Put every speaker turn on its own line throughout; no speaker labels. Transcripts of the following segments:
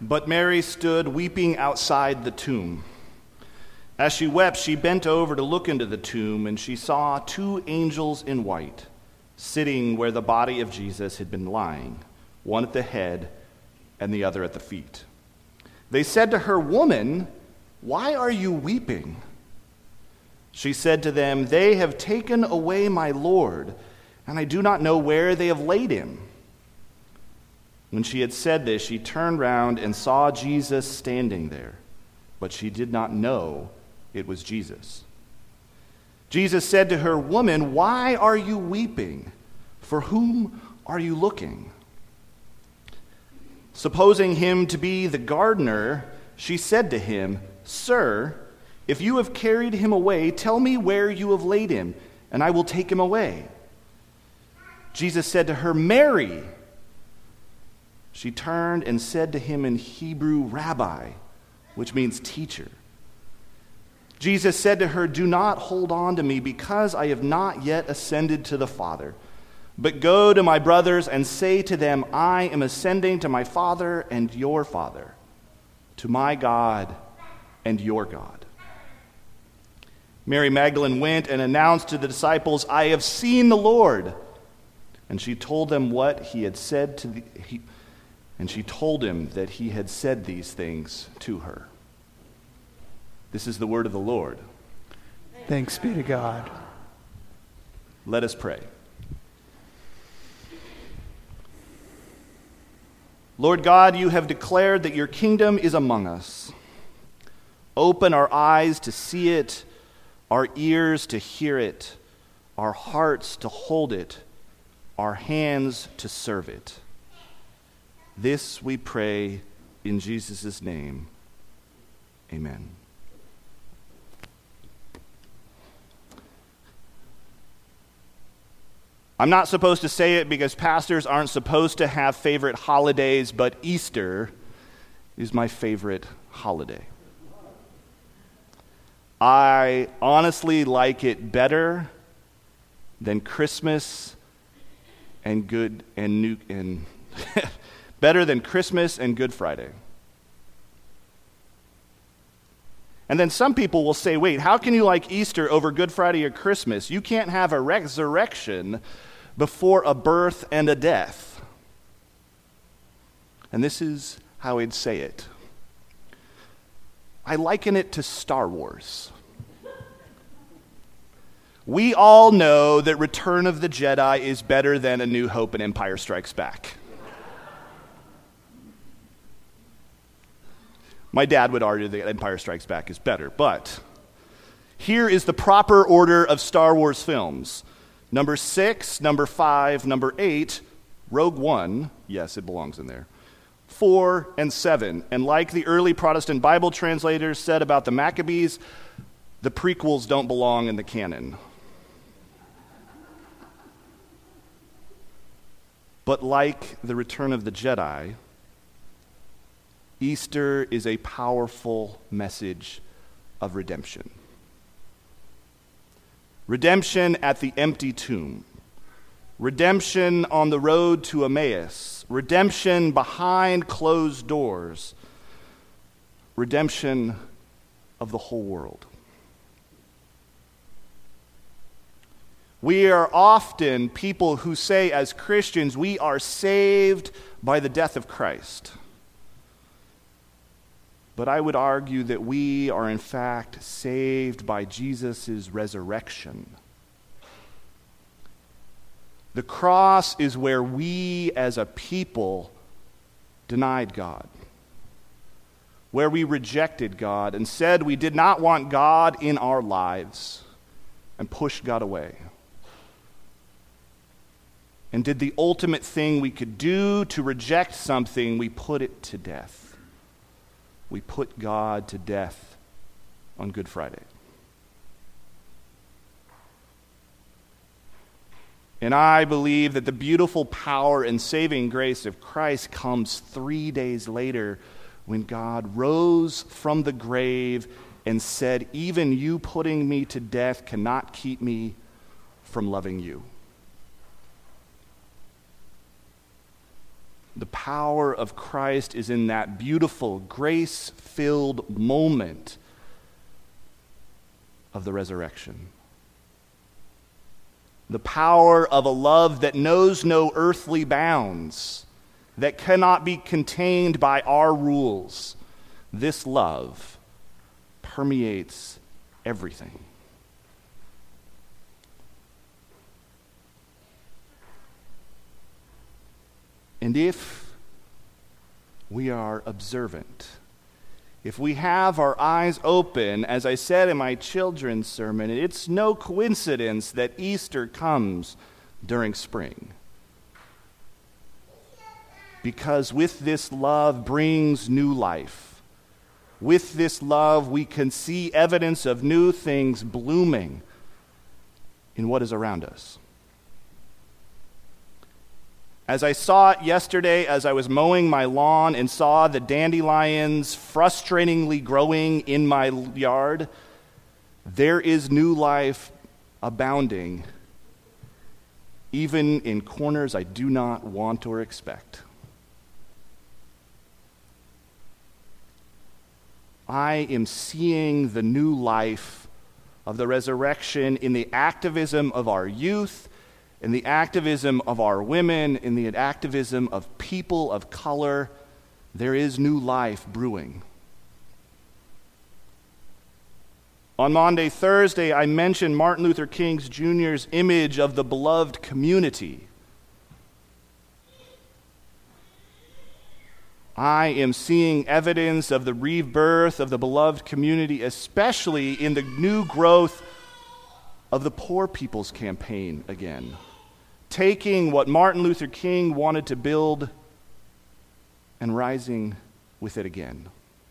But Mary stood weeping outside the tomb. As she wept, she bent over to look into the tomb, and she saw two angels in white sitting where the body of Jesus had been lying, one at the head and the other at the feet. They said to her, "Woman, why are you weeping?" She said to them, "They have taken away my Lord, and I do not know where they have laid him." When she had said this, she turned round and saw Jesus standing there, but she did not know it was Jesus. Jesus said to her, "Woman, why are you weeping? For whom are you looking?" Supposing him to be the gardener, she said to him, "Sir, if you have carried him away, tell me where you have laid him, and I will take him away." Jesus said to her, "Mary." She turned and said to him in Hebrew, "Rabbi," which means teacher. Jesus said to her, "Do not hold on to me, because I have not yet ascended to the Father. But go to my brothers and say to them, I am ascending to my Father and your Father, to my God and your God." Mary Magdalene went and announced to the disciples, "I have seen the Lord." And she told them what he had said and she told him that he had said these things to her. This is the word of the Lord.
Thanks be to God.
Let us pray. Lord God, you have declared that your kingdom is among us. Open our eyes to see it, our ears to hear it, our hearts to hold it, our hands to serve it. This we pray in Jesus' name. Amen. I'm not supposed to say it because pastors aren't supposed to have favorite holidays, but Easter is my favorite holiday. I honestly like it better than Christmas and better than Christmas and Good Friday. And then some people will say, wait, how can you like Easter over Good Friday or Christmas? You can't have a resurrection before a birth and a death. And this is how I'd say it. I liken it to Star Wars. We all know that Return of the Jedi is better than A New Hope and Empire Strikes Back. My dad would argue that Empire Strikes Back is better, but here is the proper order of Star Wars films. Number 6, number 5, number 8, Rogue One, yes, it belongs in there, 4 and 7. And like the early Protestant Bible translators said about the Maccabees, the prequels don't belong in the canon. But like the Return of the Jedi, Easter is a powerful message of redemption. Redemption at the empty tomb. Redemption on the road to Emmaus. Redemption behind closed doors. Redemption of the whole world. We are often people who say as Christians, we are saved by the death of Christ. But I would argue that we are in fact saved by Jesus' resurrection. The cross is where we as a people denied God, where we rejected God and said we did not want God in our lives and pushed God away. And did the ultimate thing we could do to reject something, we put it to death. We put God to death on Good Friday. And I believe that the beautiful power and saving grace of Christ comes 3 days later when God rose from the grave and said, "Even you putting me to death cannot keep me from loving you." The power of Christ is in that beautiful, grace-filled moment of the resurrection. The power of a love that knows no earthly bounds, that cannot be contained by our rules. This love permeates everything. And if we are observant, if we have our eyes open, as I said in my children's sermon, it's no coincidence that Easter comes during spring. Because with this love brings new life. With this love, we can see evidence of new things blooming in what is around us. As I saw it yesterday as I was mowing my lawn and saw the dandelions frustratingly growing in my yard, there is new life abounding, even in corners I do not want or expect. I am seeing the new life of the resurrection in the activism of our youth, in the activism of our women, in the activism of people of color. There is new life brewing. On Maundy Thursday, I mentioned Martin Luther King Jr.'s image of the beloved community. I am seeing evidence of the rebirth of the beloved community, especially in the new growth of the Poor People's Campaign again. Taking what Martin Luther King wanted to build and rising with it again.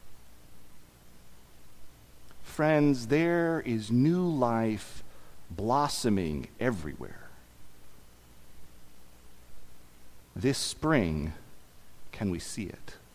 Friends, there is new life blossoming everywhere. This spring, can we see it?